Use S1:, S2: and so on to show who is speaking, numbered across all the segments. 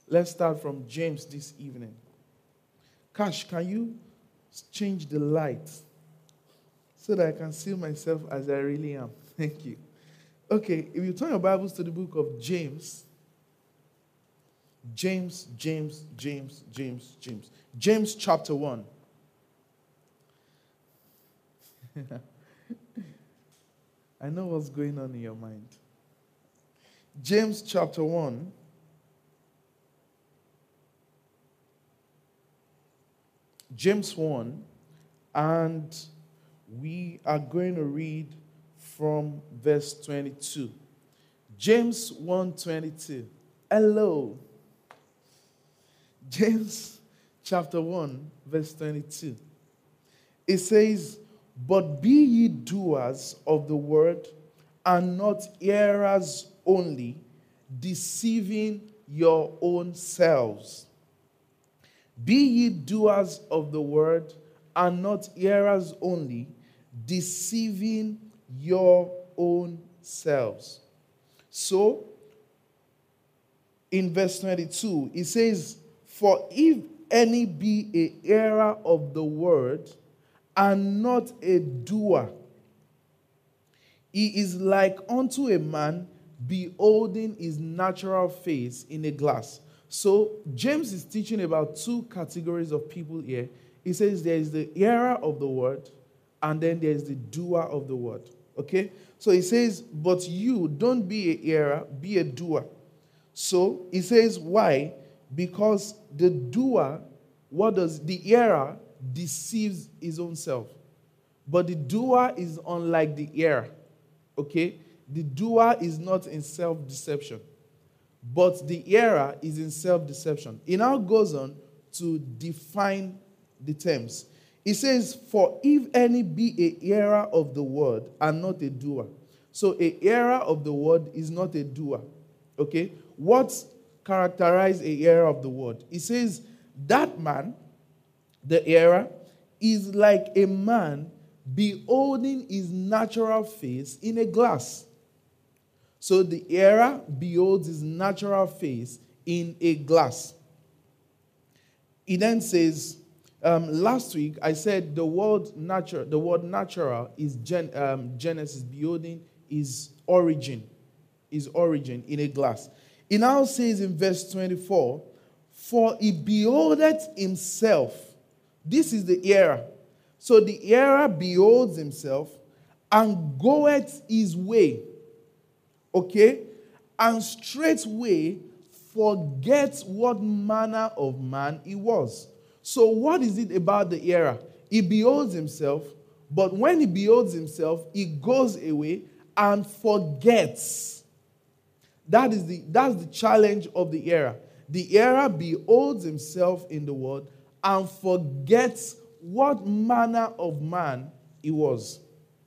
S1: Let's start from James this evening. Cash, can you change the light so that I can see myself as I really am? Thank you. Okay, if you turn your Bibles to the book of James. James chapter 1. I know what's going on in your mind. James chapter 1. James 1, and we are going to read from verse 22. James 1:22. Hello. James chapter 1, verse 22. It says, "But be ye doers of the word, and not hearers only, deceiving your own selves. Be ye doers of the word, and not hearers only, deceiving your own selves." So, in verse 22, it says, "For if any be a hearer of the word, and not a doer, he is like unto a man beholding his natural face in a glass." So James is teaching about two categories of people here. He says there is the hearer of the word, and then there is the doer of the word. Okay? So he says, but you don't be a hearer, be a doer. So he says, why? Because the doer, the hearer deceives his own self. But the doer is unlike the hearer. Okay? The doer is not in self-deception. But the hearer is in self-deception. He now goes on to define the terms. He says, "For if any be a hearer of the word and not a doer." So a hearer of the word is not a doer. Okay? What characterizes a hearer of the word? He says, that man, the hearer, is like a man beholding his natural face in a glass. So the hearer beholds his natural face in a glass. He then says, last week I said the word natural is Genesis, beholding his origin in a glass. He now says in verse 24, "For he beholdeth himself." This is the hearer. So the hearer beholds himself and goeth his way. Okay? And straightway forgets what manner of man he was. So what is it about the hearer? He beholds himself, but when he beholds himself, he goes away and forgets. That's the challenge of the hearer. The hearer beholds himself in the word and forgets what manner of man he was.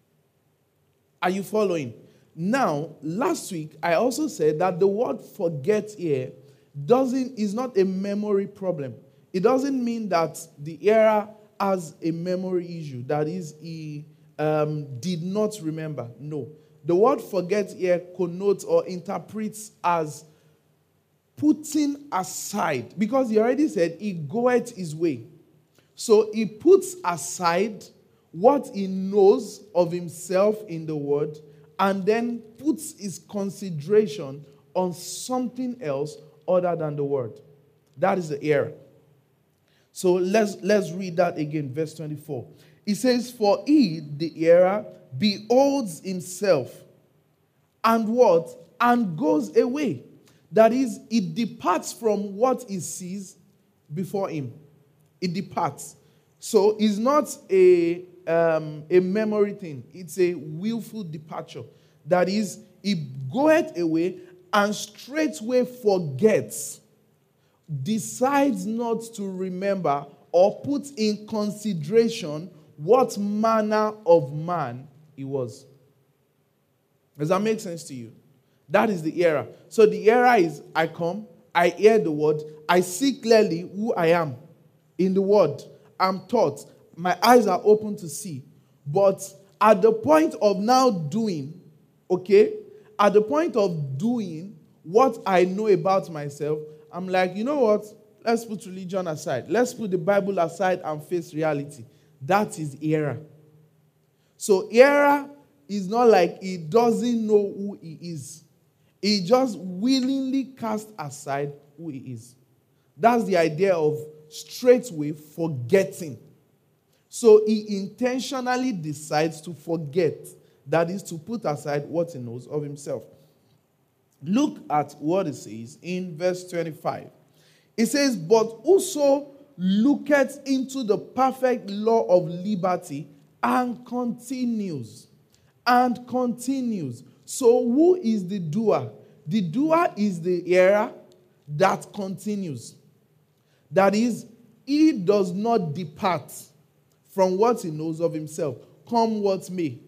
S1: Are you following? Now, last week, I also said that the word forget here is not a memory problem. It doesn't mean that the hearer has a memory issue. That is, he did not remember. No. The word forget here connotes or interprets as putting aside. Because he already said he goeth his way. So he puts aside what he knows of himself in the word, and then puts his consideration on something else other than the word. That is the error. So let's read that again, verse 24. It says, "For he, the hearer, beholds himself, and what? And goes away." That is, it departs from what he sees before him. It departs. So it's not a memory thing. It's a willful departure. That is, he goeth away and straightway forgets, decides not to remember or put in consideration what manner of man he was. Does that make sense to you? That is the error. So the error is, I come, I hear the word, I see clearly who I am in the word. I'm taught. My eyes are open to see. But at the point of now doing, okay, at the point of doing what I know about myself, I'm like, you know what? Let's put religion aside. Let's put the Bible aside and face reality. That is error. So error is not like he doesn't know who he is. He just willingly cast aside who he is. That's the idea of straightway forgetting. So he intentionally decides to forget. That is to put aside what he knows of himself. Look at what it says in verse 25. It says, but whoso looketh into the perfect law of liberty and continues. And continues. So who is the doer? The doer is the hearer that continues. That is, he does not depart from what he knows of himself, come what may.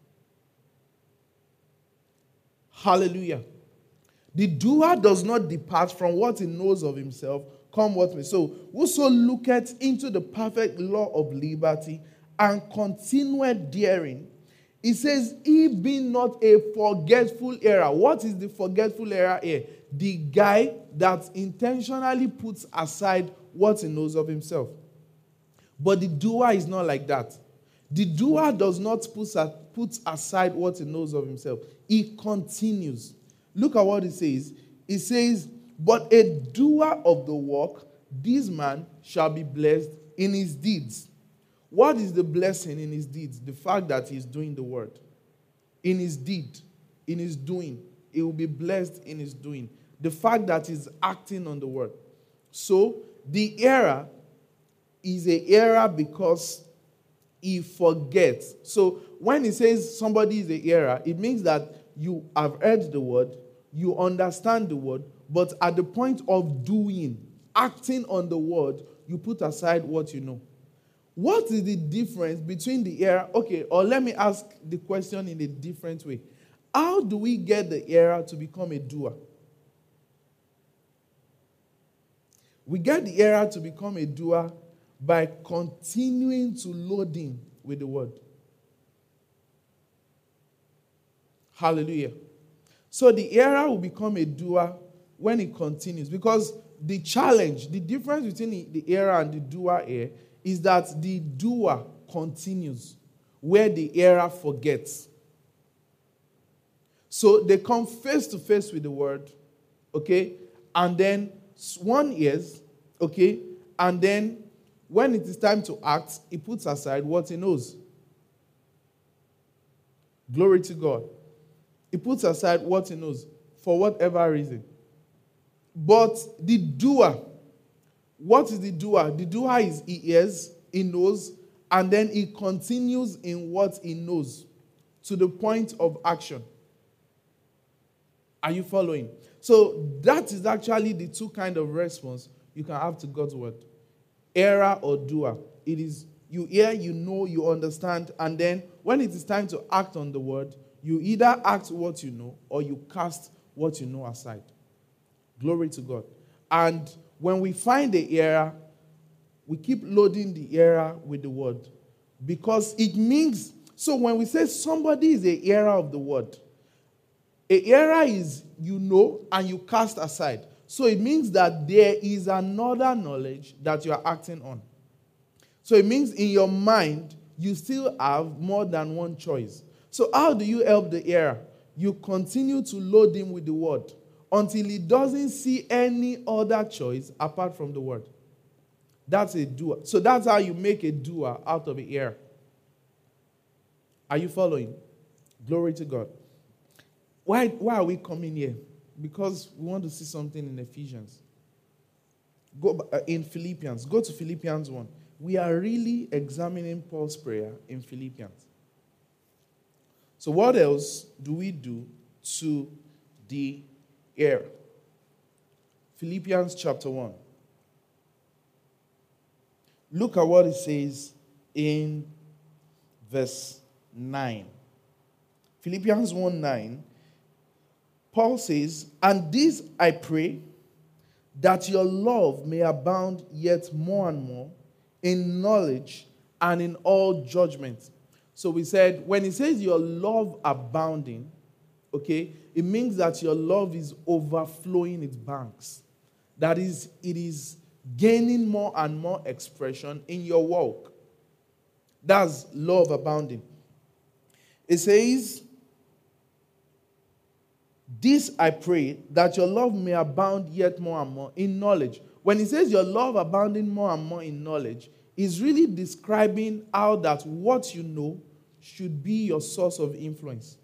S1: Hallelujah. The doer does not depart from what he knows of himself, come what may. So, whoso looketh into the perfect law of liberty and continueth therein, it says, he be not a forgetful error. What is the forgetful error here? The guy that intentionally puts aside what he knows of himself. But the doer is not like that. The doer does not put aside what he knows of himself. He continues. Look at what it says. It says, but a doer of the work, this man shall be blessed in his deeds. What is the blessing in his deeds? The fact that he's doing the word. In his deed, in his doing. He will be blessed in his doing. The fact that he's acting on the word. So, the error is an error because he forgets. So, when he says somebody is an error, it means that you have heard the word, you understand the word, but at the point of doing, acting on the word, you put aside what you know. What is the difference between the error? Okay, or let me ask the question in a different way. How do we get the error to become a doer? We get the error to become a doer by continuing to load in with the word. Hallelujah. So the error will become a doer when it continues. Because the challenge, the difference between the error and the doer here is that the doer continues where the error forgets. So they come face to face with the word, okay? And then one hears, okay? And then when it is time to act, he puts aside what he knows. Glory to God. He puts aside what he knows for whatever reason. But the doer, what is the doer? The doer is he hears, he knows, and then he continues in what he knows to the point of action. Are you following? So that is actually the two kinds of response you can have to God's word. Hearer or doer. It is you hear, you know, you understand, and then when it is time to act on the word, you either act what you know or you cast what you know aside. Glory to God. And when we find the error, we keep loading the error with the word. Because it means, so when we say somebody is a hearer of the word, a hearer is you know and you cast aside. So it means that there is another knowledge that you are acting on. So it means in your mind, you still have more than one choice. So how do you help the hearer? You continue to load him with the word until he doesn't see any other choice apart from the word. That's a doer. So that's how you make a doer out of a hearer. Are you following? Glory to God. Why are we coming here? Because we want to see something in Ephesians. Go in Philippians. Go to Philippians 1. We are really examining Paul's prayer in Philippians. So what else do we do to the error? Philippians chapter 1. Look at what it says in verse 9. Philippians 1:9. Paul says, and this I pray, that your love may abound yet more and more in knowledge and in all judgment. So we said, when he says your love abounding, okay, it means that your love is overflowing its banks. That is, it is gaining more and more expression in your walk. That's love abounding. It says, this I pray, that your love may abound yet more and more in knowledge. When it says your love abounding more and more in knowledge, it's really describing how that what you know should be your source of influence.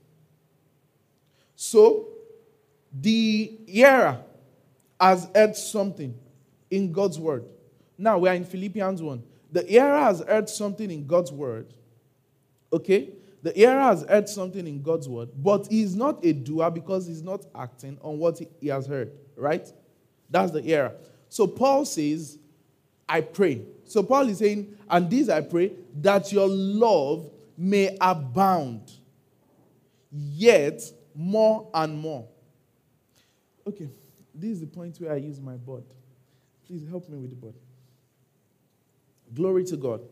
S1: So, the hearer has heard something in God's word. Now, we are in Philippians 1. The hearer has heard something in God's word. Okay? The hearer has heard something in God's word, but he is not a doer because he's not acting on what he has heard. Right? That's the hearer. So, Paul says, I pray. So, Paul is saying, and this I pray, that your love may abound, yet more and more. Okay, this is the point where I use my board. Please help me with the board. Glory to God.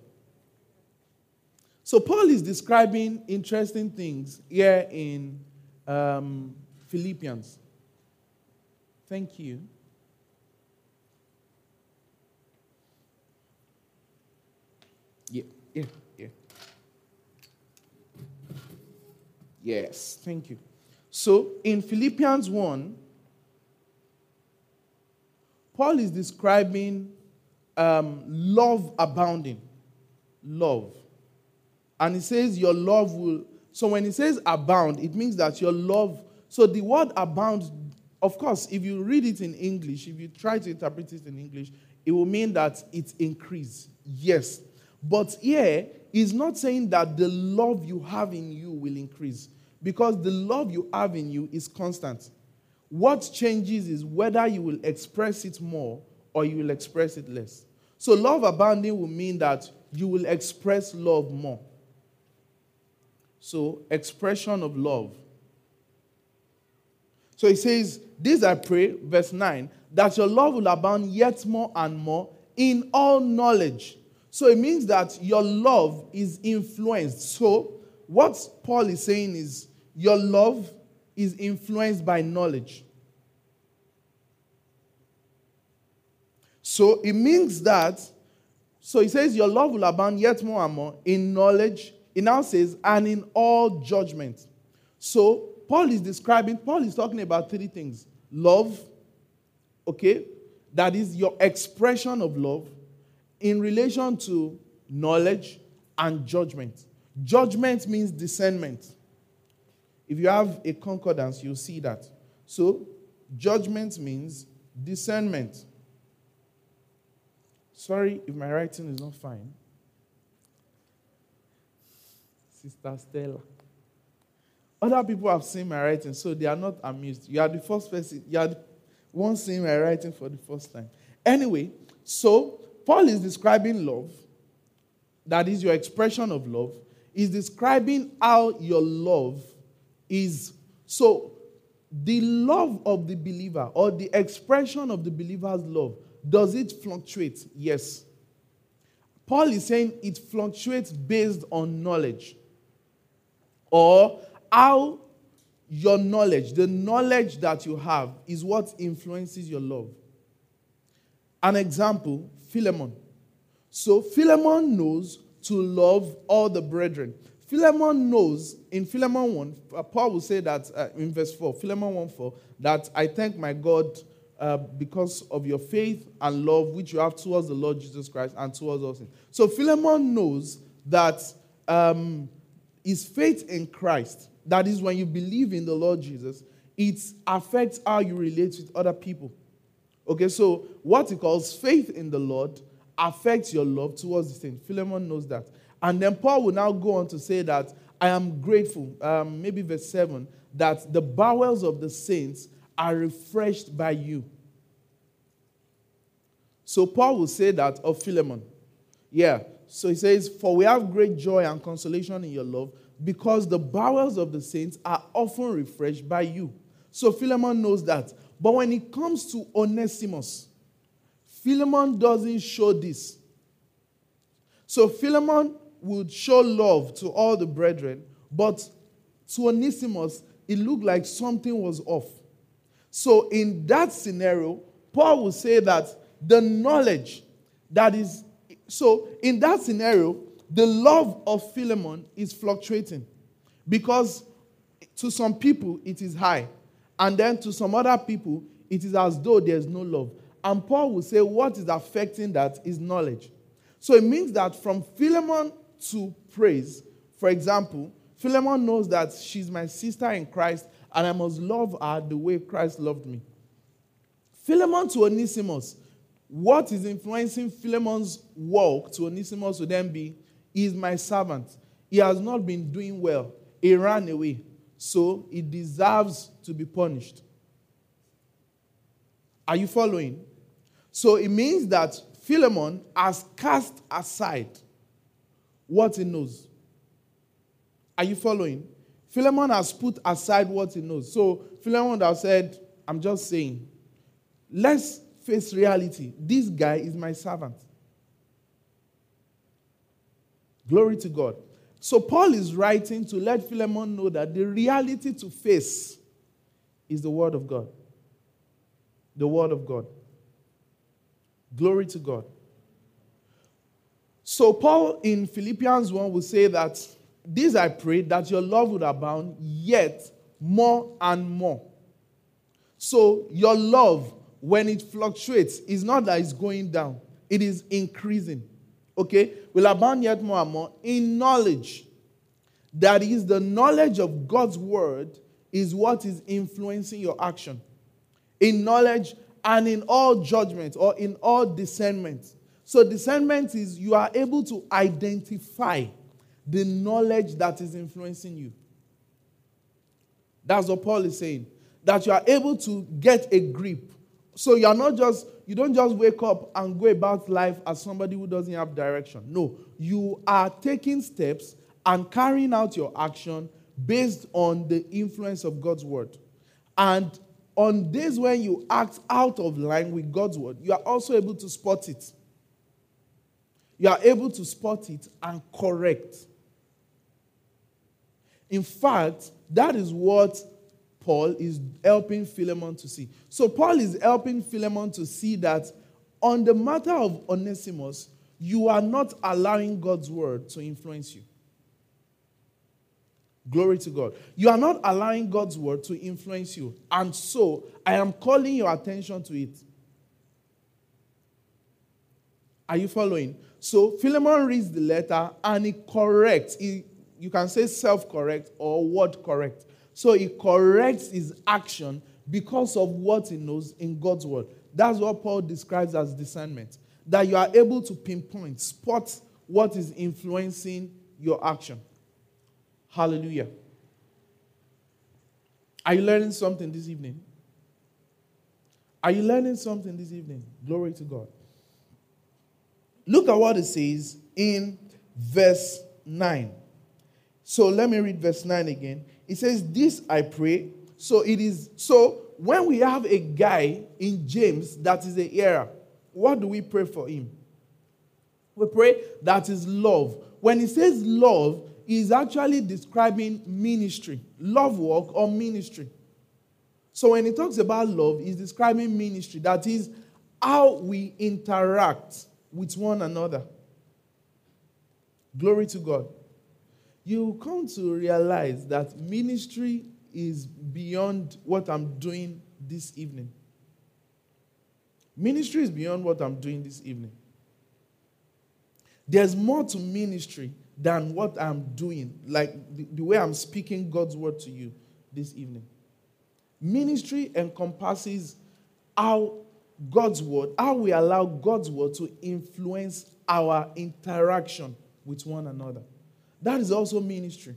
S1: So Paul is describing interesting things here in Philippians. Thank you. Yeah. Yes, thank you. So in Philippians 1, Paul is describing love abounding. Love. And he says your love will... So when he says abound, it means that your love... So the word abound, of course, if you read it in English, if you try to interpret it in English, it will mean that it increase. Yes. But here, he's not saying that the love you have in you will increase. Because the love you have in you is constant. What changes is whether you will express it more or you will express it less. So love abounding will mean that you will express love more. So expression of love. So he says, this I pray, verse 9, that your love will abound yet more and more in all knowledge. So it means that your love is influenced. So what Paul is saying is your love is influenced by knowledge. So it means that, so he says your love will abound yet more and more in knowledge. It now says, and in all judgment. So Paul is talking about three things. Love, okay, that is your expression of love in relation to knowledge and judgment. Judgment means discernment. If you have a concordance, you'll see that. So, judgment means discernment. Sorry if my writing is not fine. Sister Stella. Other people have seen my writing, so they are not amused. You are the first person, you are the one seeing my writing for the first time. Anyway, so Paul is describing love, that is your expression of love, is describing how your love is. So the love of the believer or the expression of the believer's love, does it fluctuate? Yes. Paul is saying it fluctuates based on knowledge. Or how your knowledge, the knowledge that you have, is what influences your love. An example, Philemon. So Philemon knows to love all the brethren. Philemon knows, in Philemon 1, Paul will say that in verse 4, Philemon 1:4, that I thank my God because of your faith and love which you have towards the Lord Jesus Christ and towards us. So Philemon knows that his faith in Christ, that is when you believe in the Lord Jesus, it affects how you relate with other people. Okay, so what he calls faith in the Lord affects your love towards the saints. Philemon knows that. And then Paul will now go on to say that I am grateful, maybe verse 7, that the bowels of the saints are refreshed by you. So Paul will say that of Philemon. Yeah, so he says, for we have great joy and consolation in your love, because the bowels of the saints are often refreshed by you. So Philemon knows that. But when it comes to Onesimus, Philemon doesn't show this. So Philemon would show love to all the brethren, but to Onesimus, it looked like something was off. So in that scenario, Paul will say that the knowledge that is, so in that scenario, the love of Philemon is fluctuating because to some people it is high, and then to some other people it is as though there's no love. And Paul will say what is affecting that is knowledge. So it means that from Philemon to praise, for example, Philemon knows that she's my sister in Christ and I must love her the way Christ loved me. Philemon to Onesimus, what is influencing Philemon's walk to Onesimus would then be, he is my servant. He has not been doing well. He ran away. So he deserves to be punished. Are you following? So it means that Philemon has cast aside what he knows. Are you following? Philemon has put aside what he knows. So Philemon would have said, I'm just saying, let's face reality. This guy is my servant. Glory to God. So Paul is writing to let Philemon know that the reality to face is the word of God. The word of God. Glory to God. So Paul in Philippians 1 will say that, this I pray, that your love would abound, yet more and more. So your love, when it fluctuates, is not that it's going down. It is increasing. Okay? Will abound yet more and more in knowledge. That is, the knowledge of God's word is what is influencing your action. In knowledge and in all judgment or in all discernment. So discernment is you are able to identify the knowledge that is influencing you. That's what Paul is saying. That you are able to get a grip. So you don't just wake up and go about life as somebody who doesn't have direction. No, you are taking steps and carrying out your action based on the influence of God's word. And on days when you act out of line with God's word, you are also able to spot it. You are able to spot it and correct. In fact, that is what Paul is helping Philemon to see. So Paul is helping Philemon to see that on the matter of Onesimus, you are not allowing God's word to influence you. Glory to God. You are not allowing God's word to influence you. And so, I am calling your attention to it. Are you following? So, Philemon reads the letter and he corrects. You can say self-correct or word-correct. So, he corrects his action because of what he knows in God's word. That's what Paul describes as discernment. That you are able to pinpoint, spot what is influencing your action. Hallelujah. Are you learning something this evening? Are you learning something this evening? Glory to God. Look at what it says in verse 9. So let me read verse 9 again. It says, this I pray. So when we have a guy in James that is a heir, what do we pray for him? We pray that is love. When he says love, is actually describing ministry, love work or ministry. So when he talks about love, he's describing ministry. That is how we interact with one another. Glory to God. You come to realize that ministry is beyond what I'm doing this evening. Ministry is beyond what I'm doing this evening. There's more to ministry than what I'm doing, like the way I'm speaking God's word to you this evening. Ministry encompasses how God's word, how we allow God's word to influence our interaction with one another. That is also ministry.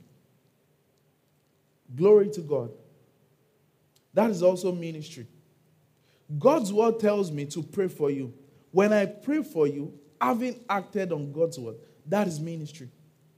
S1: Glory to God. That is also ministry. God's word tells me to pray for you. When I pray for you, having acted on God's word, that is ministry.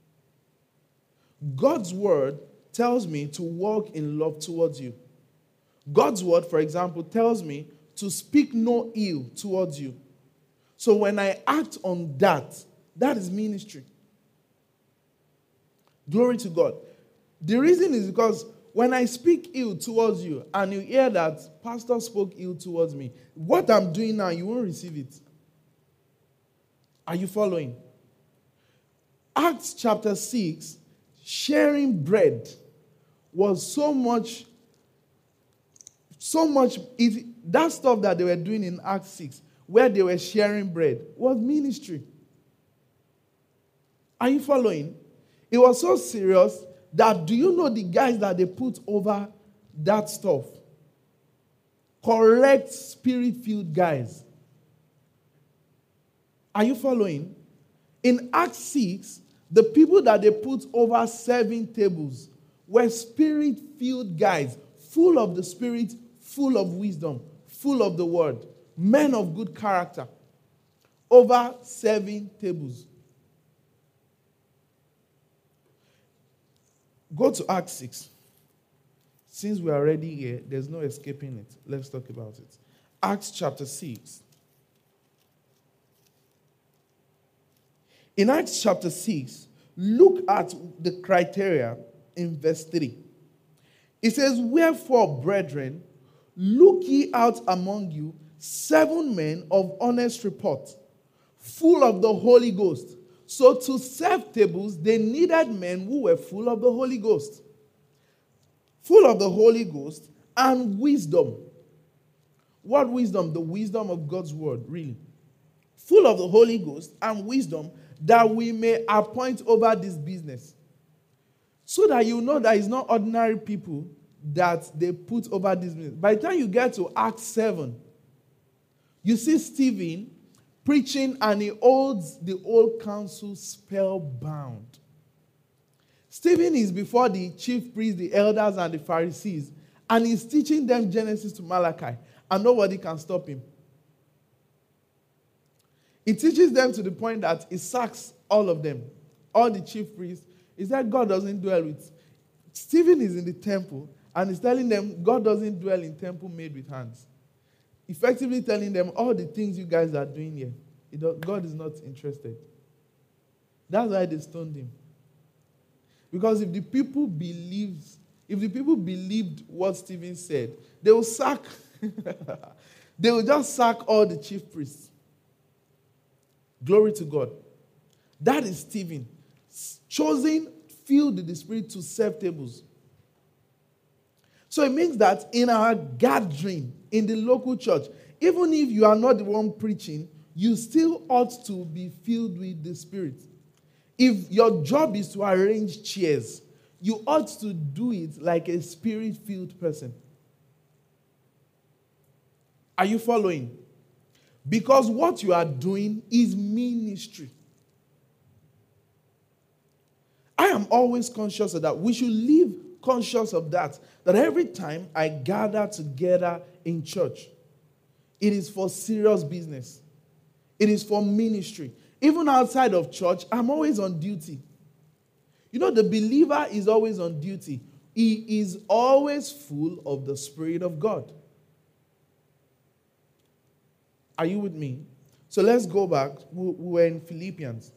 S1: God's word tells me to walk in love towards you. God's word, for example, tells me to speak no ill towards you. So when I act on that, that is ministry. Glory to God. The reason is because When I speak ill towards you and you hear that pastor spoke ill towards me, what I'm doing now, you won't receive it. Are you following? Acts chapter 6, sharing bread was so much, that stuff that they were doing in Acts 6, where they were sharing bread, was ministry. Are you following? It was so serious that, do you know the guys that they put over that stuff? Correct spirit-filled guys. Are you following? In Acts 6, the people that they put over 7 tables were spirit-filled guys, full of the Spirit, full of wisdom, full of the word, men of good character. Over 7 tables. Go to Acts 6. Since we are already here, there's no escaping it. Let's talk about it. Acts chapter 6. In Acts chapter 6, look at the criteria in verse 3. It says, "Wherefore, brethren, look ye out among you 7 men of honest report, full of the Holy Ghost." So to serve tables, they needed men who were full of the Holy Ghost. Full of the Holy Ghost and wisdom. What wisdom? The wisdom of God's word, really. Full of the Holy Ghost and wisdom, that we may appoint over this business. So that you know that it's not ordinary people that they put over this business. By the time you get to Acts 7, you see Stephen preaching, and he holds the whole council spellbound. Stephen is before the chief priests, the elders, and the Pharisees, and he's teaching them Genesis to Malachi, and nobody can stop him. He teaches them to the point that he sacks all of them, all the chief priests. He said God doesn't dwell with. Stephen is in the temple, and he's telling them God doesn't dwell in temple made with hands. Effectively telling them all the things you guys are doing here, God is not interested. That's why they stoned him. Because if the people believed what Stephen said, they will just sack all the chief priests. Glory to God. That is Stephen. Chosen, filled with the Spirit to serve tables. So it means that in our gathering, in the local church, even if you are not the one preaching, you still ought to be filled with the Spirit. If your job is to arrange chairs, you ought to do it like a Spirit-filled person. Are you following? Because what you are doing is ministry. I am always conscious of that. We should live conscious of that. That every time I gather together in church, it is for serious business. It is for ministry. Even outside of church, I'm always on duty. You know, the believer is always on duty. He is always full of the Spirit of God. Are you with me? So let's go back. We were in Philippians.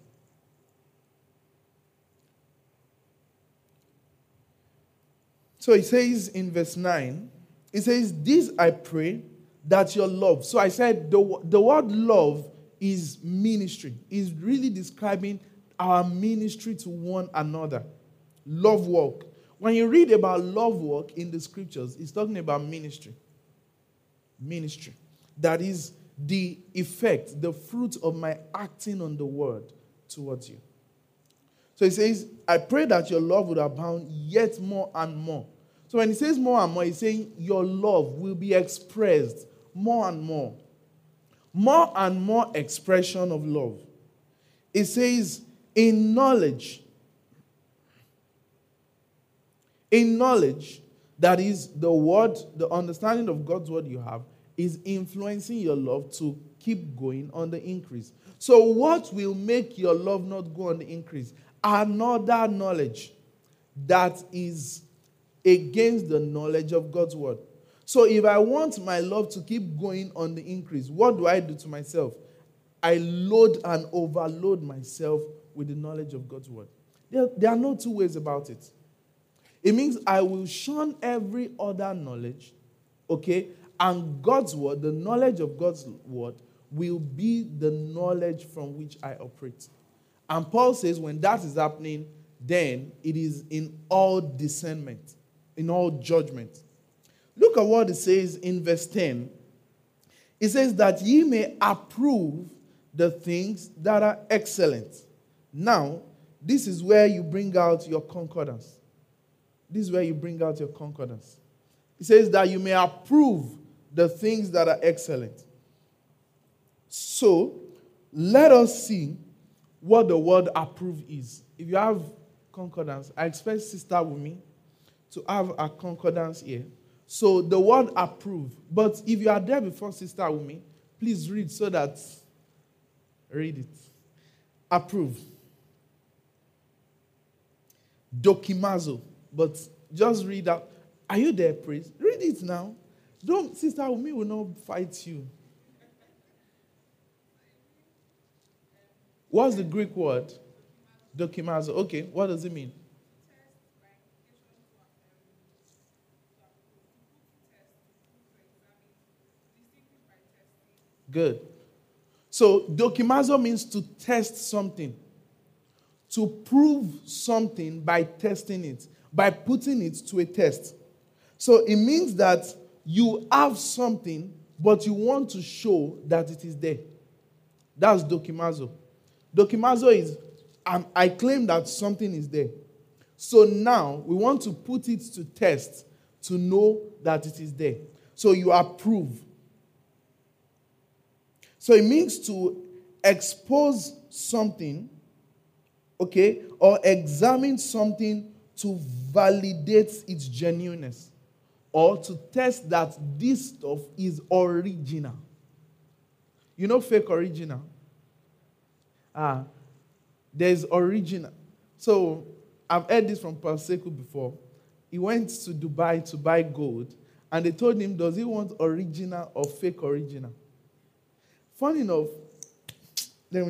S1: So it says in verse 9, it says, "This I pray, that your love." So I said the word love is ministry. Is really describing our ministry to one another. Love work. When you read about love work in the scriptures, it's talking about ministry. Ministry. That is the effect, the fruit of my acting on the word towards you. So it says, "I pray that your love would abound yet more and more." So when he says more and more, he's saying your love will be expressed more and more. More and more expression of love. It says, in knowledge. In knowledge, that is the word, the understanding of God's word you have, is influencing your love to keep going on the increase. So what will make your love not go on the increase? Another knowledge that is against the knowledge of God's word. So if I want my love to keep going on the increase, what do I do to myself? I load and overload myself with the knowledge of God's word. There are no two ways about it. It means I will shun every other knowledge, okay? And God's word, the knowledge of God's word, will be the knowledge from which I operate. And Paul says when that is happening, then it is in all discernment, in all judgment. Look at what it says in verse 10. It says that ye may approve the things that are excellent. Now, this is where you bring out your concordance. This is where you bring out your concordance. It says that you may approve the things that are excellent. So, let us see what the word approve is. If you have concordance, I expect Sister with me to have a concordance here. So, the word approve. But if you are there before Sister with me, please read so that, read it. Approve. Dokimazo. But just read out. Are you there, praise? Read it now. Don't, Sister Umi will not fight you. What's the Greek word? Dokimazo. Okay, what does it mean? Good. So, dokimazo means to test something. To prove something by testing it, by putting it to a test. So it means that you have something, but you want to show that it is there. That's dokimazo. Dokimazo is, I claim that something is there. So now we want to put it to test to know that it is there. So you approve. So it means to expose something, okay, or examine something to validate its genuineness, or to test that this stuff is original. You know fake original? There's original. So, I've heard this from Paseku before. He went to Dubai to buy gold, and they told him, does he want original or fake original? Funny enough, let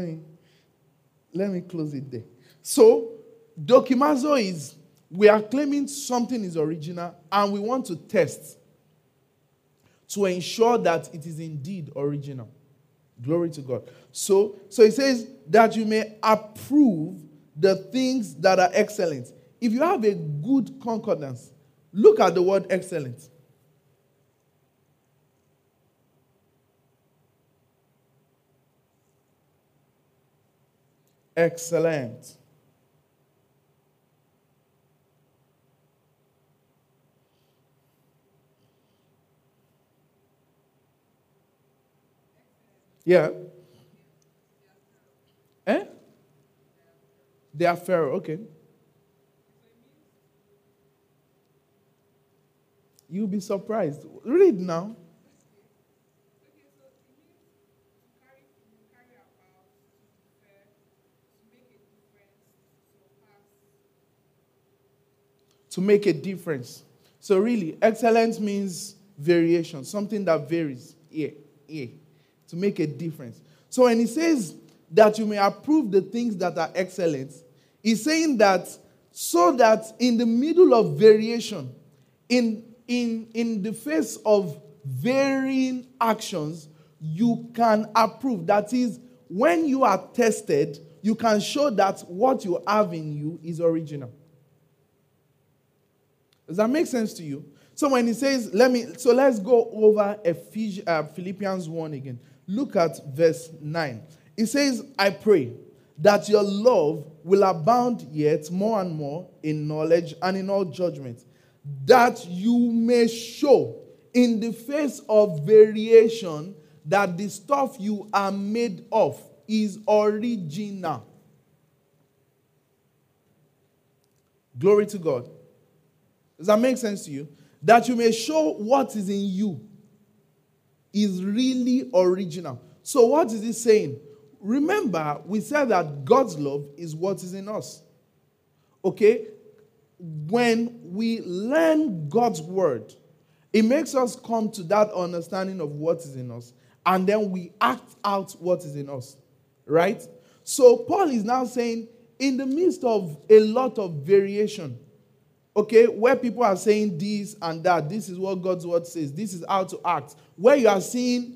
S1: me close it there. So, dokimazo is, we are claiming something is original and we want to test to ensure that it is indeed original. Glory to God. So it says that you may approve the things that are excellent. If you have a good concordance, look at the word excellent. Excellent. Yeah. Eh? They are Pharaoh. Okay. You'll be surprised. Read now. To make a difference. So really, excellence means variation, something that varies. Yeah. To make a difference. So when he says that you may approve the things that are excellent, he's saying that so that in the middle of variation, in the face of varying actions, you can approve. That is, when you are tested, you can show that what you have in you is original. Does that make sense to you? So when he says, let's go over Philippians 1 again. Look at verse 9. It says, I pray that your love will abound yet more and more in knowledge and in all judgment, that you may show in the face of variation that the stuff you are made of is original. Glory to God. Does that make sense to you? That you may show what is in you is really original. So what is he saying? Remember, we said that God's love is what is in us. Okay? When we learn God's word, it makes us come to that understanding of what is in us. And then we act out what is in us. Right? So Paul is now saying, in the midst of a lot of variation, okay, where people are saying this and that, this is what God's word says, this is how to act, where you are seeing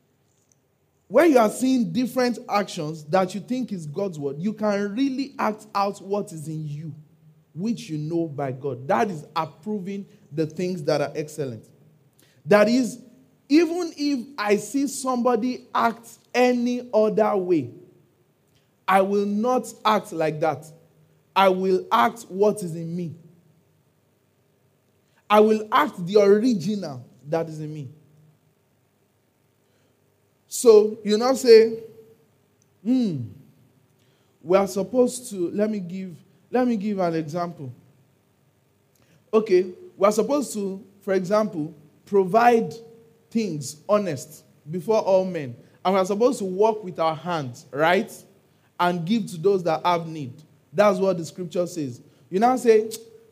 S1: different actions that you think is God's word, you can really act out what is in you, which you know by God. That is approving the things that are excellent. That is, even if I see somebody act any other way, I will not act like that. I will act what is in me. I will act the original that is in me. So, you now say, we are supposed to, let me give an example. Okay, we are supposed to, for example, provide things honest before all men. And we are supposed to work with our hands, right? And give to those that have need. That's what the scripture says. You now say,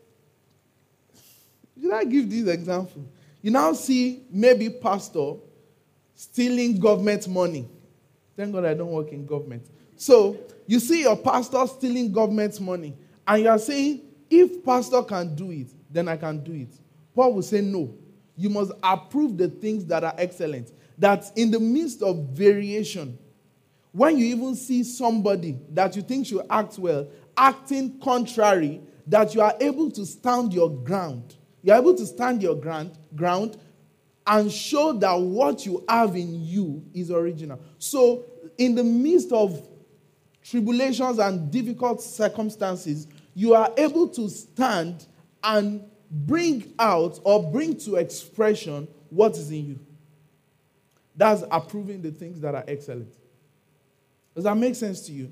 S1: did I give this example? You now see maybe pastor stealing government money. Thank God I don't work in government. So, you see your pastor stealing government money, and you are saying, if pastor can do it, then I can do it. Paul will say, no. You must approve the things that are excellent. That in the midst of variation, when you even see somebody that you think should act well, acting contrary, that you are able to stand your ground. You are able to stand your ground and show that what you have in you is original. So, in the midst of tribulations and difficult circumstances, you are able to stand and bring out or bring to expression what is in you. That's approving the things that are excellent. Does that make sense to you?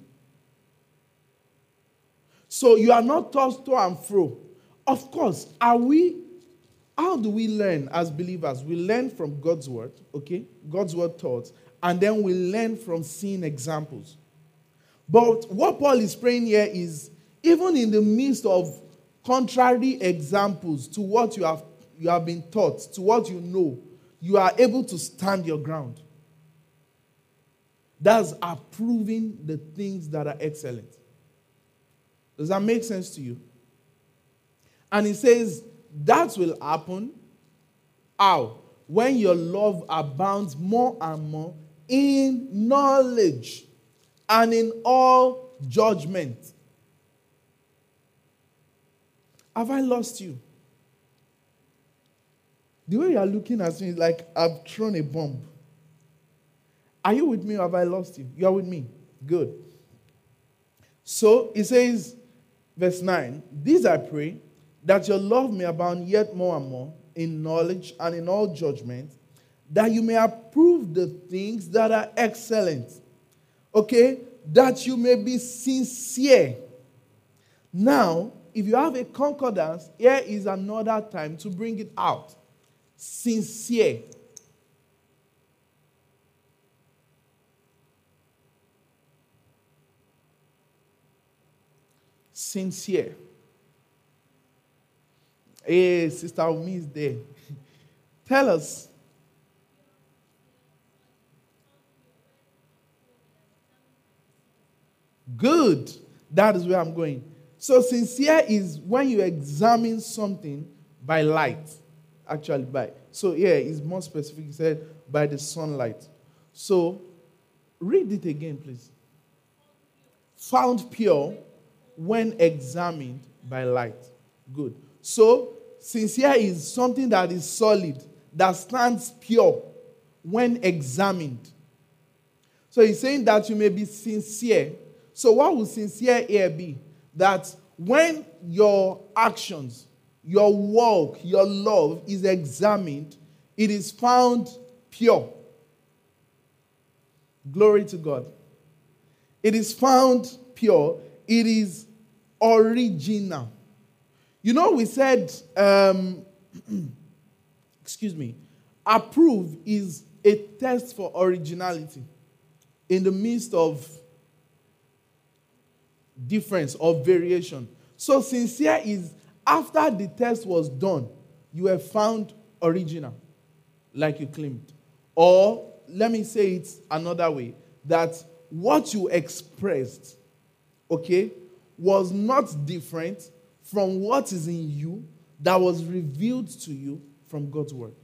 S1: So you are not tossed to and fro. Of course, how do we learn as believers? We learn from God's word, okay? God's word taught, and then we learn from seeing examples. But what Paul is praying here is, even in the midst of contrary examples to what you have been taught, to what you know, you are able to stand your ground. That's approving the things that are excellent. Does that make sense to you? And he says, that will happen. How? When your love abounds more and more in knowledge and in all judgment. Have I lost you? The way you are looking at me is like I've thrown a bomb. Are you with me or have I lost you? You are with me. Good. So, it says, verse 9, this I pray, that your love may abound yet more and more in knowledge and in all judgment, that you may approve the things that are excellent. Okay? That you may be sincere. Now, if you have a concordance, here is another time to bring it out. Sincere. Sincere. Hey, Sister Umi is there. Tell us. Good. That is where I'm going. So sincere is when you examine something by light. Actually, So here is more specific. He said, by the sunlight. So, read it again, please. Found pure when examined by light. Good. So, sincere is something that is solid, that stands pure when examined. So he's saying that you may be sincere. So what will sincere here be? That when your actions, your walk, your love is examined, it is found pure. Glory to God. It is found pure. It is original. You know, we said, approve is a test for originality in the midst of difference or variation. So sincere is after the test was done, you were found original, like you claimed. Or, let me say it another way, that what you expressed, okay, was not different from what is in you that was revealed to you from God's word.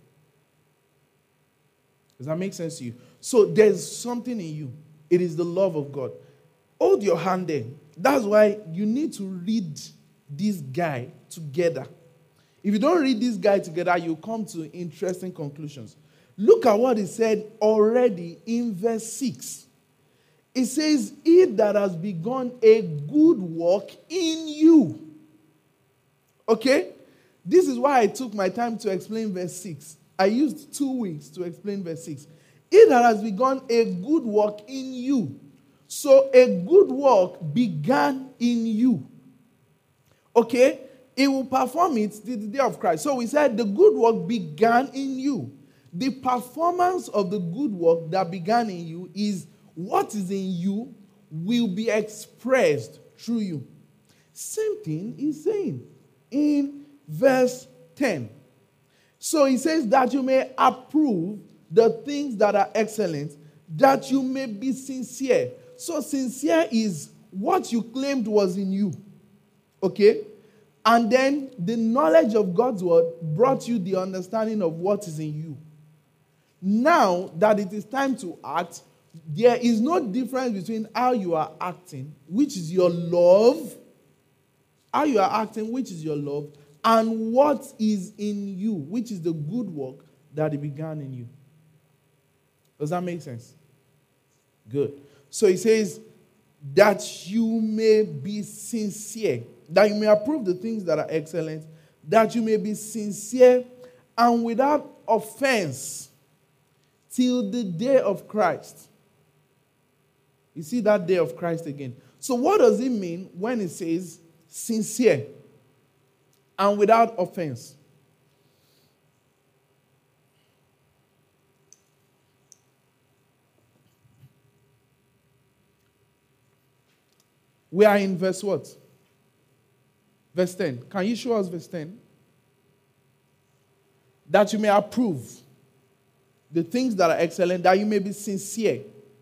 S1: Does that make sense to you? So there's something in you. It is the love of God. Hold your hand there. That's why you need to read this guy together. If you don't read this guy together, you come to interesting conclusions. Look at what he said already in verse 6. It says, he that has begun a good work in you. Okay? This is why I took my time to explain verse 6. I used 2 weeks to explain verse 6. He that has begun a good work in you. So a good work began in you. Okay? He will perform it till the day of Christ. So we said the good work began in you. The performance of the good work that began in you is what is in you will be expressed through you. Same thing he's saying in verse 10. So he says that you may approve the things that are excellent, that you may be sincere. So sincere is what you claimed was in you. Okay? And then the knowledge of God's word brought you the understanding of what is in you. Now that it is time to act, there is no difference between how you are acting, which is your love, how you are acting, which is your love, and what is in you, which is the good work that it began in you. Does that make sense? Good. So he says that you may be sincere, that you may approve the things that are excellent, that you may be sincere and without offense till the day of Christ. You see that day of Christ again. So what does it mean when it says sincere and without offense? We are in verse what? Verse 10. Can you show us verse 10? That you may approve the things that are excellent, that you may be sincere.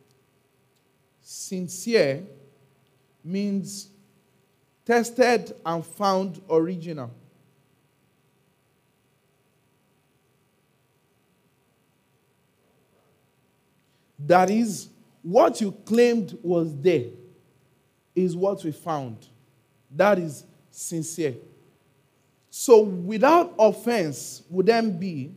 S1: Sincere means tested and found original. That is, what you claimed was there is what we found. That is sincere. So without offense would then be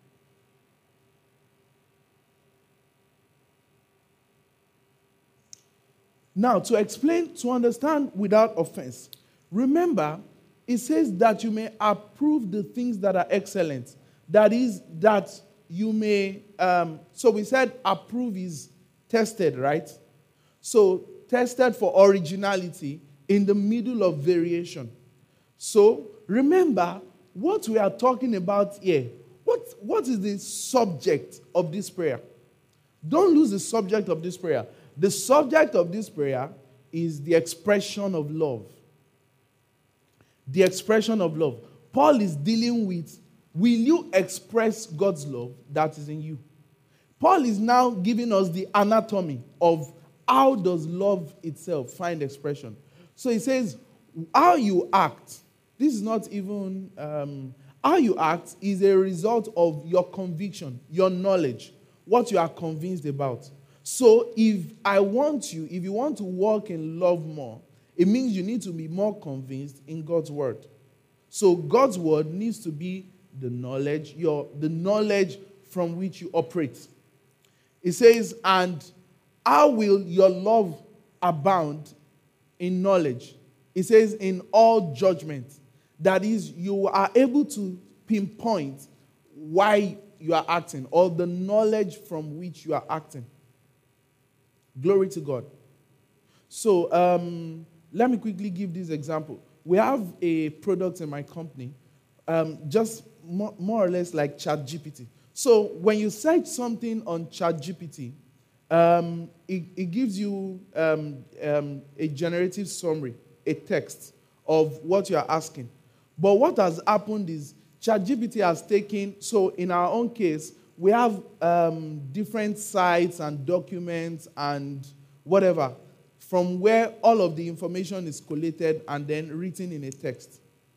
S1: now to explain, to understand without offense. Remember, it says that you may approve the things that are excellent. That is, that you may, so we said approve is tested, right? So tested for originality in the middle of variation. So remember what we are talking about here. What is the subject of this prayer? Don't lose the subject of this prayer. The subject of this prayer is the expression of love. The expression of love. Paul is dealing with, will you express God's love that is in you? Paul is now giving us the anatomy of how does love itself find expression. So he says, how you act, this is not even, how you act is a result of your conviction, your knowledge, what you are convinced about. So if you want to walk in love more, it means you need to be more convinced in God's word. So God's word needs to be the knowledge, the knowledge from which you operate. It says, and how will your love abound in knowledge? It says, in all judgment. That is, you are able to pinpoint why you are acting, or the knowledge from which you are acting. Glory to God. So, let me quickly give this example. We have a product in my company, just more or less like ChatGPT. So, when you search something on ChatGPT, it gives you a generative summary, a text of what you are asking. But what has happened is ChatGPT has taken, so in our own case, we have different sites and documents and whatever from where all of the information is collated and then written in a text.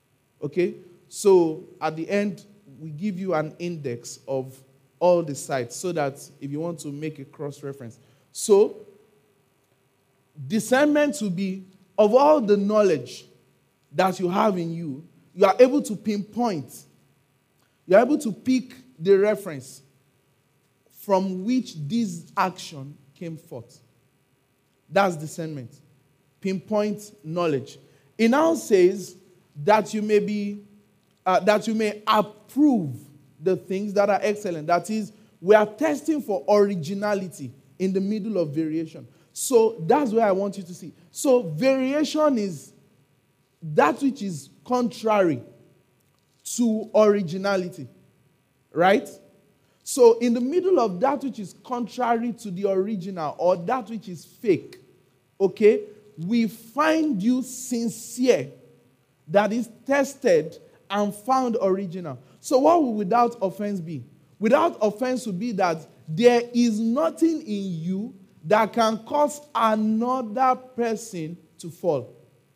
S1: Okay? So at the end, we give you an index of all the sites so that if you want to make a cross-reference. So, discernment will be of all the knowledge that you have in you, you are able to pinpoint, you are able to pick the reference from which this action came forth. That's discernment. Pinpoint knowledge. It now says that you may approve the things that are excellent. That is, we are testing for originality in the middle of variation. So that's where I want you to see. So variation is that which is contrary to originality. Right? So in the middle of that which is contrary to the original or that which is fake, okay, we find you sincere, that is tested and found original. So what will without offense be? Without offense would be that there is nothing in you that can cause another person to fall.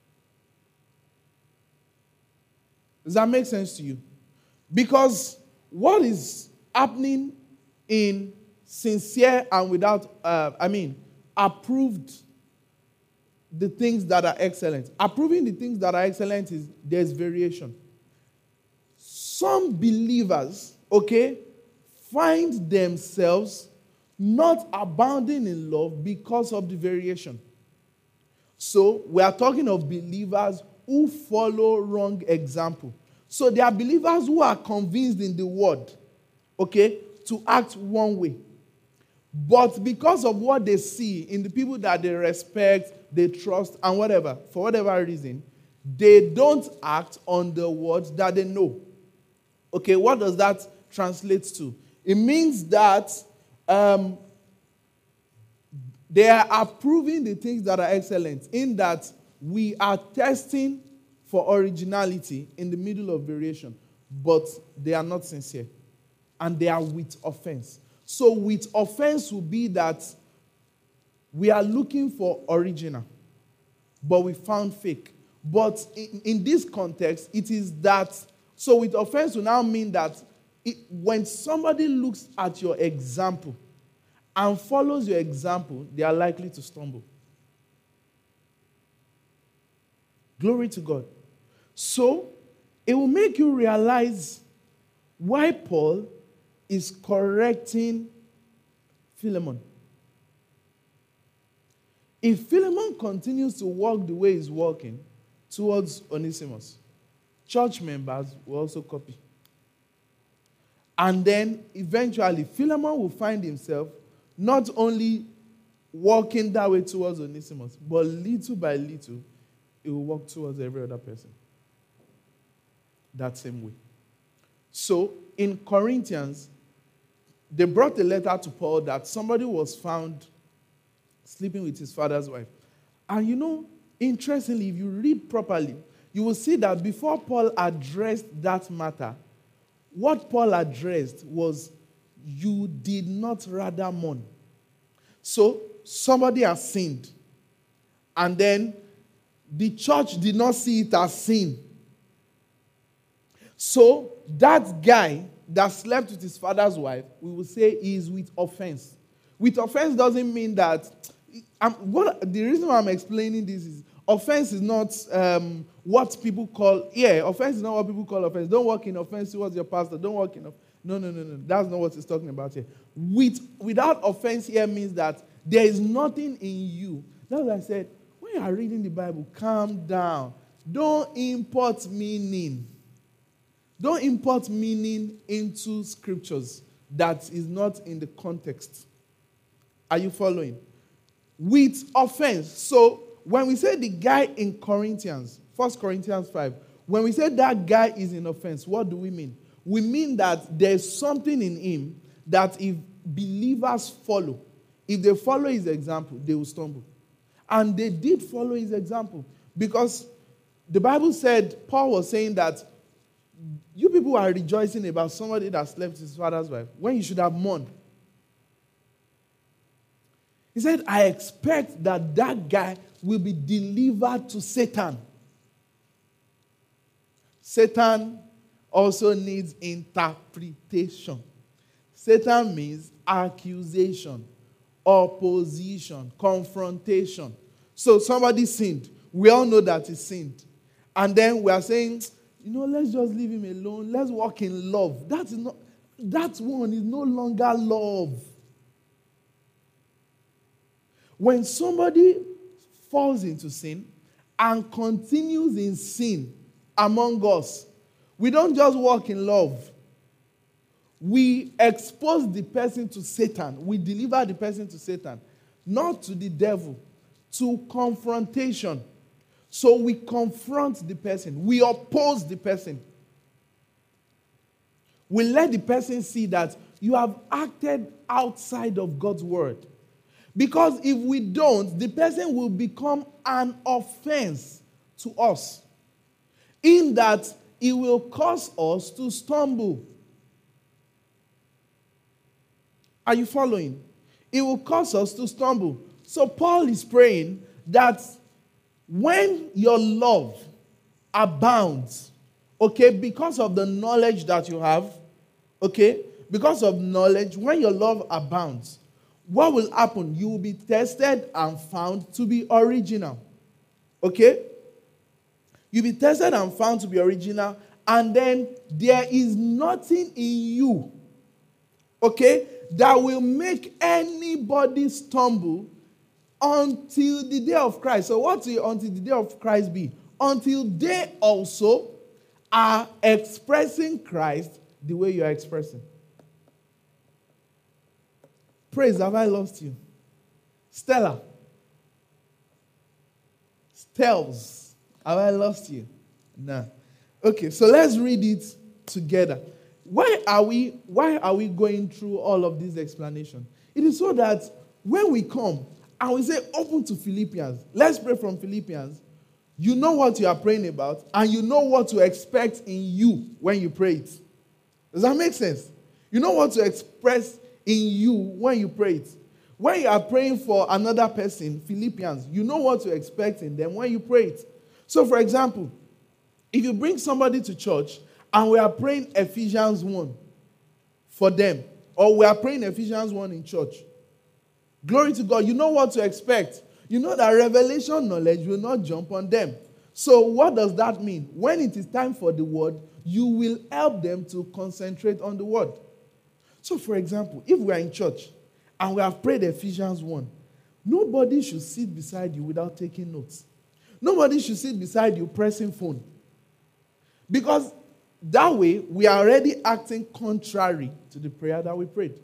S1: Does that make sense to you? Because what is happening in sincere and without, approved the things that are excellent. Approving the things that are excellent is there's variation. Some believers, okay, find themselves not abounding in love because of the variation. So we are talking of believers who follow wrong example. So there are believers who are convinced in the word, okay, to act one way. But because of what they see in the people that they respect, they trust, and whatever, for whatever reason, they don't act on the words that they know. Okay, what does that translate to? It means that they are approving the things that are excellent, in that we are testing for originality in the middle of variation, but they are not sincere, and they are with offense. So with offense will be that we are looking for original, but we found fake. But in this context, it is that, so with offense will now mean that when somebody looks at your example and follows your example, they are likely to stumble. Glory to God. So it will make you realize why Paul is correcting Philemon. If Philemon continues to walk the way he's walking towards Onesimus, church members will also copy. And then eventually Philemon will find himself not only walking that way towards Onesimus, but little by little, he will walk towards every other person that same way. So in Corinthians, they brought a letter to Paul that somebody was found sleeping with his father's wife. And you know, interestingly, if you read properly, you will see that before Paul addressed that matter, what Paul addressed was, you did not rather mourn. So somebody has sinned. And then the church did not see it as sin. So that guy that slept with his father's wife, we will say is with offense. With offense doesn't mean that... the reason why I'm explaining this is offense is not what people call... offense is not what people call offense. Don't walk in offense towards your pastor. Don't walk in... No. That's not what he's talking about here. Without offense here means that there is nothing in you. That's what I said. When you are reading the Bible, calm down. Don't import meaning. Don't import meaning into scriptures that is not in the context. Are you following? With offense. So when we say the guy in Corinthians, 1 Corinthians 5, when we say that guy is in offense, what do we mean? We mean that there's something in him that if believers follow, if they follow his example, they will stumble. And they did follow his example. Because the Bible said, Paul was saying that you people are rejoicing about somebody that slept with his father's wife when you should have mourned. He said, I expect that guy will be delivered to Satan. Satan also needs interpretation. Satan means accusation, opposition, confrontation. So somebody sinned. We all know that he sinned. And then we are saying, let's just leave him alone. Let's walk in love. That one is no longer love. When somebody falls into sin and continues in sin among us, we don't just walk in love. We expose the person to Satan. We deliver the person to Satan, not to the devil, to confrontation. So we confront the person. We oppose the person. We let the person see that you have acted outside of God's word. Because if we don't, the person will become an offense to us, in that it will cause us to stumble. Are you following? It will cause us to stumble. So Paul is praying that when your love abounds, because of the knowledge that you have, because of knowledge, when your love abounds, what will happen? You will be tested and found to be original. You'll be tested and found to be original, and then there is nothing in you, that will make anybody stumble until the day of Christ. So what will until the day of Christ be? Until they also are expressing Christ the way you are expressing. Praise, have I lost you? Stella. Stells, have I lost you? No. Okay, so let's read it together. Why are we going through all of this explanation? It is so that when we come and we say open to Philippians, let's pray from Philippians, you know what you are praying about and you know what to expect in you when you pray it. Does that make sense? You know what to express in you when you pray it. When you are praying for another person, Philippians, you know what to expect in them when you pray it. So for example, if you bring somebody to church and we are praying Ephesians 1 for them, or we are praying Ephesians 1 in church, glory to God, you know what to expect. You know that revelation knowledge will not jump on them. So what does that mean? When it is time for the word, you will help them to concentrate on the word. So for example, if we are in church and we have prayed Ephesians 1, nobody should sit beside you without taking notes. Nobody should sit beside you pressing phone. Because that way, we are already acting contrary to the prayer that we prayed.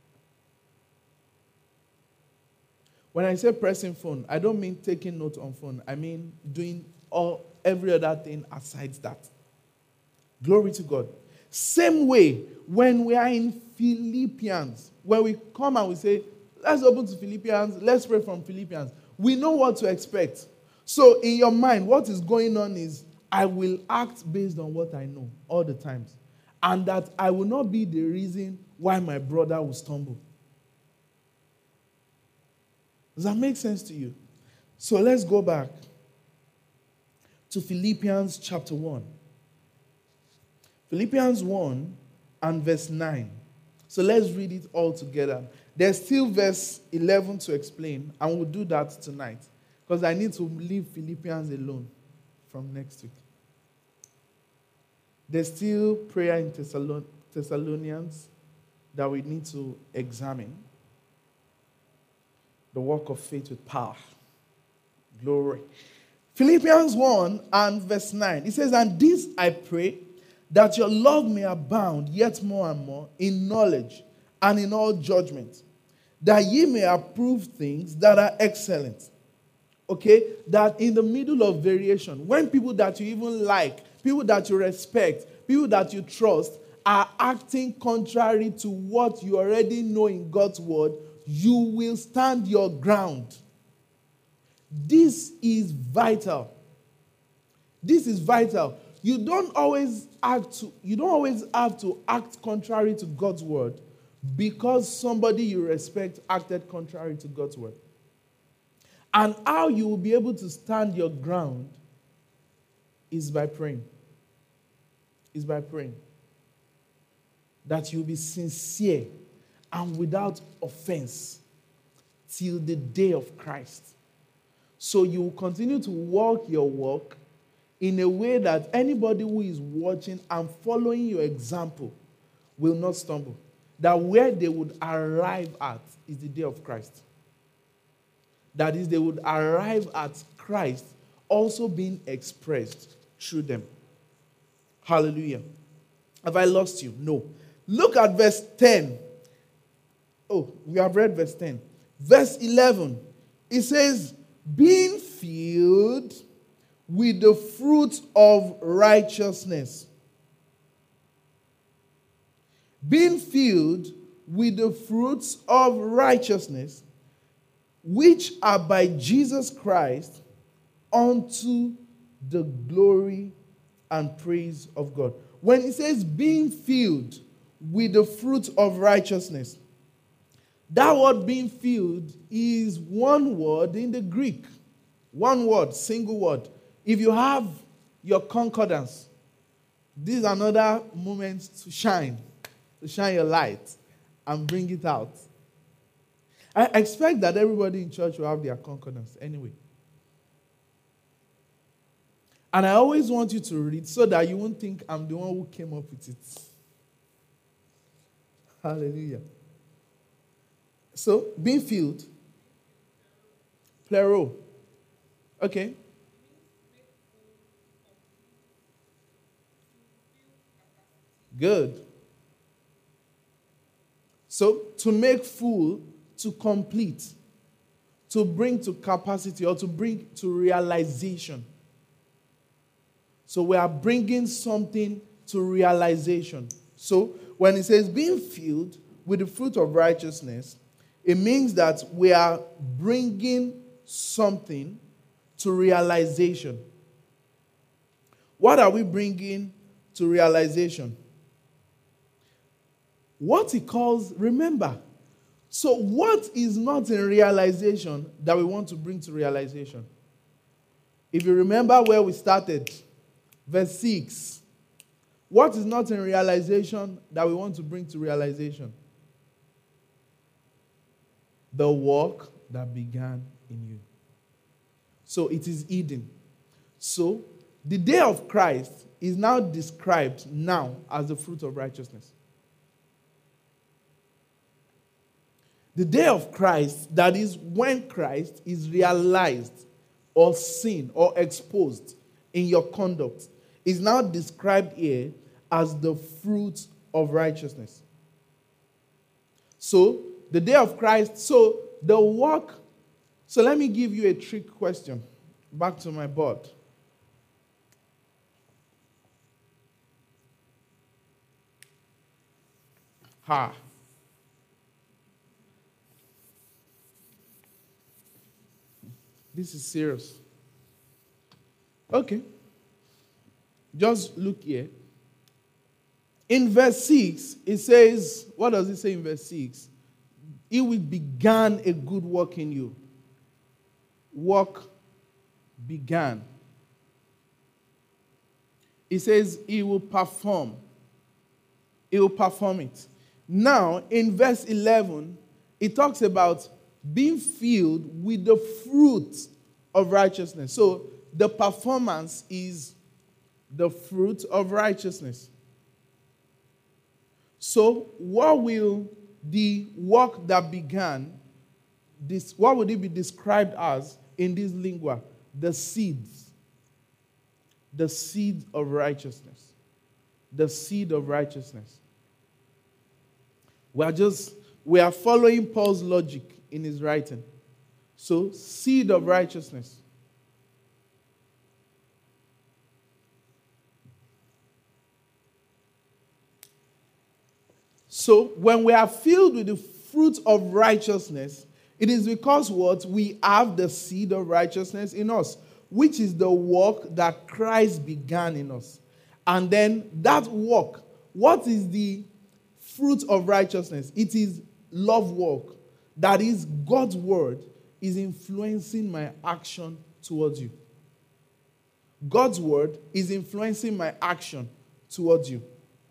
S1: When I say pressing phone, I don't mean taking notes on phone. I mean doing every other thing aside that. Glory to God. Same way, when we are in Philippians, when we come and we say, let's open to Philippians, let's pray from Philippians, we know what to expect. So in your mind, what is going on is, I will act based on what I know all the times. And that I will not be the reason why my brother will stumble. Does that make sense to you? So let's go back to Philippians chapter 1. Philippians 1 and verse 9. So let's read it all together. There's still verse 11 to explain, and we'll do that tonight. Because I need to leave Philippians alone from next week. There's still prayer in Thessalonians that we need to examine. The work of faith with power. Glory. Philippians 1 and verse 9. It says, and this I pray, that your love may abound yet more and more in knowledge and in all judgment, that ye may approve things that are excellent. That in the middle of variation, when people that you even like, people that you respect, people that you trust are acting contrary to what you already know in God's word, you will stand your ground. This is vital. This is vital. You don't always have to act contrary to God's word because somebody you respect acted contrary to God's word. And how you will be able to stand your ground is by praying. is by praying. That you'll be sincere and without offense till the day of Christ. So you will continue to walk your walk in a way that anybody who is watching and following your example will not stumble. That where they would arrive at is the day of Christ. That is, they would arrive at Christ also being expressed through them. Hallelujah. Have I lost you? No. Look at verse 10. Oh, we have read verse 10. Verse 11. It says, being filled with the fruit of righteousness. Being filled with the fruits of righteousness, which are by Jesus Christ, unto the glory and praise of God. When it says being filled with the fruit of righteousness, that word being filled is one word in the Greek. One word, single word. If you have your concordance, this is another moment to shine your light and bring it out. I expect that everybody in church will have their concordance anyway. And I always want you to read so that you won't think I'm the one who came up with it. Hallelujah. So, being filled, plero. Okay. Good. So, to make full, to complete, to bring to capacity, or to bring to realization. So, we are bringing something to realization. So, when it says being filled with the fruit of righteousness, it means that we are bringing something to realization. What are we bringing to realization? What he calls, remember. So what is not in realization that we want to bring to realization? If you remember where we started, verse 6. What is not in realization that we want to bring to realization? The work that began in you. So it is Eden. So the day of Christ is now described now as the fruit of righteousness. The day of Christ, that is when Christ is realized or seen or exposed in your conduct, is now described here as the fruit of righteousness. So, the day of Christ, so the work. So let me give you a trick question. Back to my board. Ha. This is serious. Okay. Just look here. In verse 6, it says, what does it say in verse 6? He will began a good work in you. Work began. It says he will perform. He will perform it. Now, in verse 11, it talks about being filled with the fruit of righteousness. So, the performance is the fruit of righteousness. So, what will the work that began, what would it be described as in this lingua? The seeds. The seed of righteousness. The seed of righteousness. We are following Paul's logic in his writing. So, seed of righteousness. So, when we are filled with the fruit of righteousness, it is because what? We have the seed of righteousness in us, which is the work that Christ began in us. And then that work, what is the fruit of righteousness? It is love work. That is, God's word is influencing my action towards you. God's word is influencing my action towards you.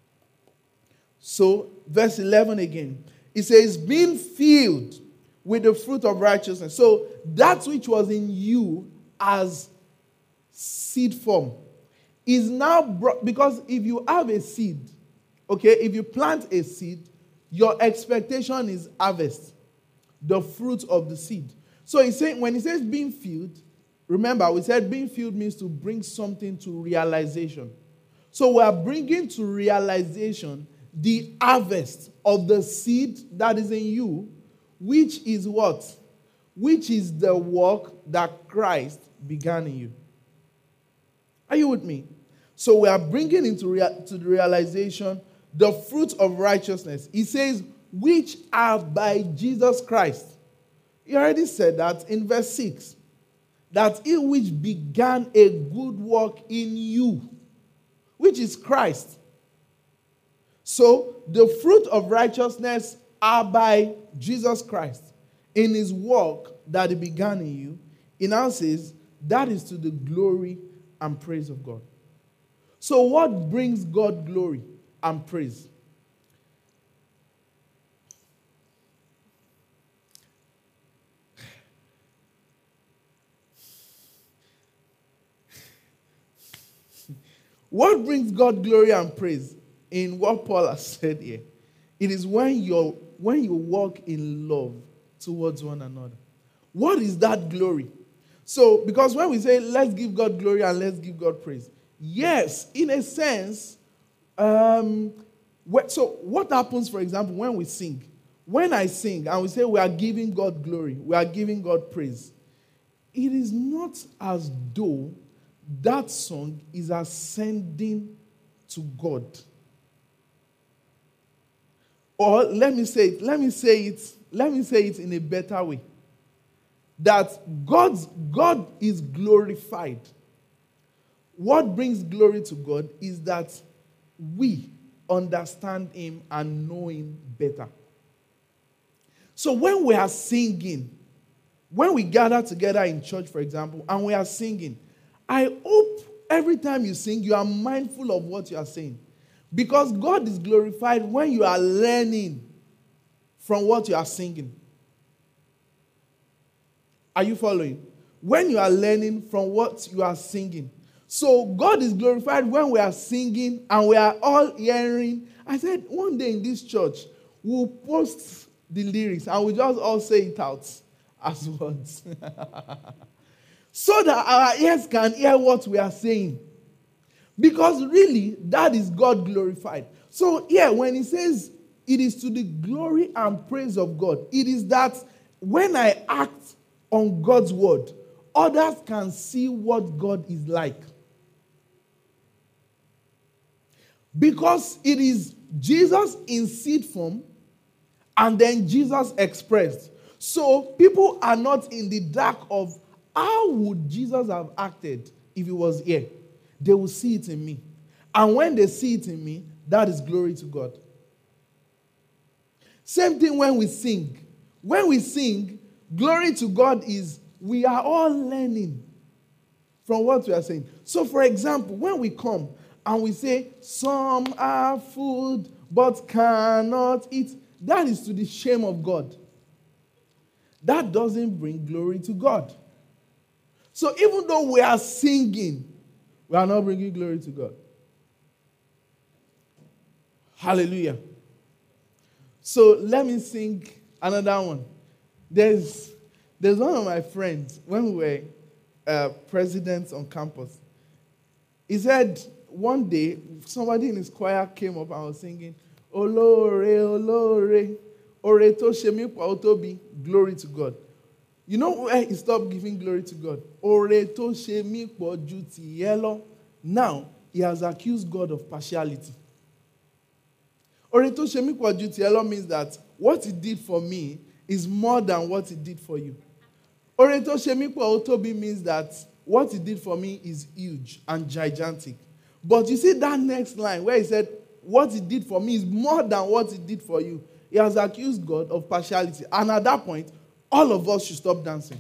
S1: So, verse 11 again. It says, being filled with the fruit of righteousness. So, that which was in you as seed form is now brought, because if you have a seed, okay, if you plant a seed, your expectation is harvest, the fruit of the seed. So he's saying, when he says being filled, remember we said being filled means to bring something to realization. So we are bringing to realization the harvest of the seed that is in you, which is what? Which is the work that Christ began in you. Are you with me? So we are bringing into to the realization the fruit of righteousness. He says, which are by Jesus Christ. He already said that in verse 6. That he which began a good work in you, which is Christ. So the fruit of righteousness are by Jesus Christ in his work that he began in you. He now says, that is to the glory and praise of God. So what brings God glory and praise? What brings God glory and praise in what Paul has said here? It is when you walk in love towards one another. What is that glory? So, because when we say let's give God glory and let's give God praise, yes, in a sense, so what happens, for example, when we sing? When I sing and we say we are giving God glory, we are giving God praise, it is not as though that song is ascending to God. Or let me say it in a better way. That God is glorified. What brings glory to God is that we understand him and know him better. So when we are singing, when we gather together in church, for example, and we are singing, I hope every time you sing, you are mindful of what you are saying. Because God is glorified when you are learning from what you are singing. Are you following? When you are learning from what you are singing. So God is glorified when we are singing and we are all hearing. I said one day in this church, we'll post the lyrics and we'll just all say it out as words. So that our ears can hear what we are saying. Because really, that is God glorified. So here, when he says, it is to the glory and praise of God, it is that when I act on God's word, others can see what God is like. Because it is Jesus in seed form, and then Jesus expressed. So people are not in the dark of how would Jesus have acted if he was here? They will see it in me. And when they see it in me, that is glory to God. Same thing when we sing. When we sing, glory to God is we are all learning from what we are saying. So for example, when we come and we say, some have food but cannot eat, that is to the shame of God. That doesn't bring glory to God. So even though we are singing, we are not bringing glory to God. Hallelujah. So let me sing another one. There's one of my friends, when we were presidents on campus, he said one day, somebody in his choir came up and was singing, Olore, Olore, Ore to shemi pa otobi, glory to God. You know where he stopped giving glory to God? Ore to shemi pa juti yellow. Now, he has accused God of partiality. Ore to shemi pa juti yellow means that what he did for me is more than what he did for you. Ore to shemi pa otobi means that what he did for me is huge and gigantic. But you see that next line where he said, what he did for me is more than what he did for you. He has accused God of partiality. And at that point, all of us should stop dancing.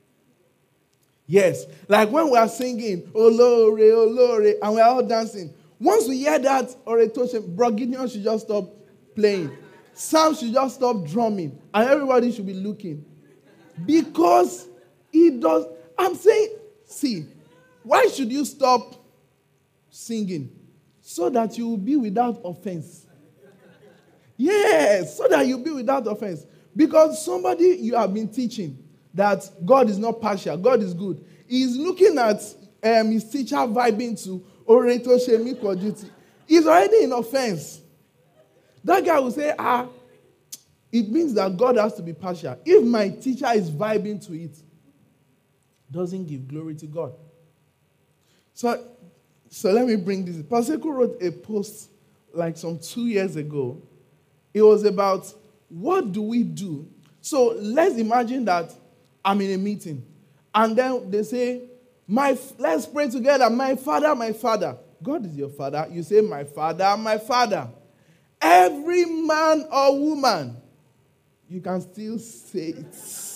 S1: Yes. Like when we are singing, Olore, Olore, and we are all dancing. Once we hear that oration, Bro Gideon should just stop playing. Sam should just stop drumming. And everybody should be looking. Because he does. I'm saying, see, why should you stop singing? So that you will be without offense. Yes, so that you'll be without offense. Because somebody you have been teaching that God is not partial, God is good. He's looking at his teacher vibing to Orator Shemi Kojuti. He's already in offense. That guy will say, it means that God has to be partial. If my teacher is vibing to it, doesn't give glory to God. So let me bring this. Pastor Sekou wrote a post like some 2 years ago. It was about what do we do? So let's imagine that I'm in a meeting. And then they say, let's pray together. My father, my father. God is your father. You say, my father, my father. Every man or woman, you can still say it.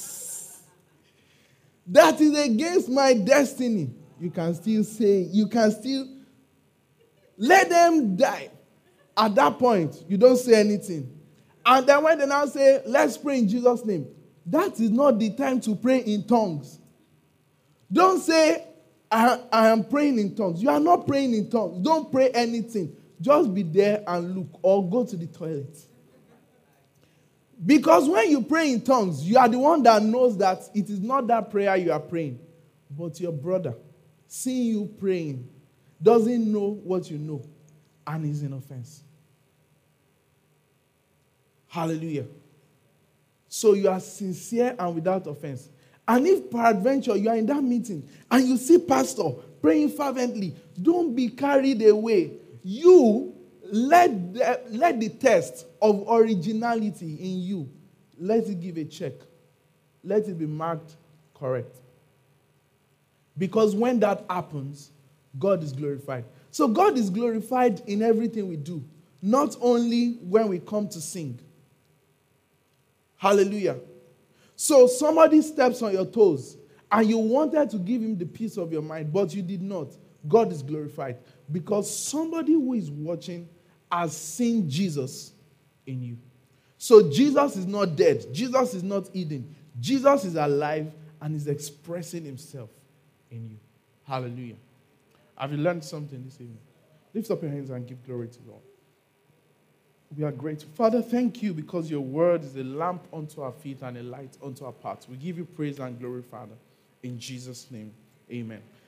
S1: That is against my destiny. You can still say, you can still let them die. At that point, you don't say anything. And then when they now say, let's pray in Jesus' name, that is not the time to pray in tongues. Don't say, I am praying in tongues. You are not praying in tongues. Don't pray anything. Just be there and look or go to the toilet. Because when you pray in tongues, you are the one that knows that it is not that prayer you are praying, but your brother, seeing you praying, doesn't know what you know and is in offense. Hallelujah. So you are sincere and without offense. And if peradventure you are in that meeting and you see pastor praying fervently, don't be carried away. You let the test of originality in you, let it give a check. Let it be marked correct. Because when that happens, God is glorified. So God is glorified in everything we do, not only when we come to sing. Hallelujah. So somebody steps on your toes and you wanted to give him the peace of your mind, but you did not. God is glorified because somebody who is watching has seen Jesus in you. So Jesus is not dead. Jesus is not hidden. Jesus is alive and is expressing himself in you. Hallelujah. Have you learned something this evening? Lift up your hands and give glory to God. We are grateful. Father, thank you because your word is a lamp unto our feet and a light unto our path. We give you praise and glory, Father. In Jesus' name, amen.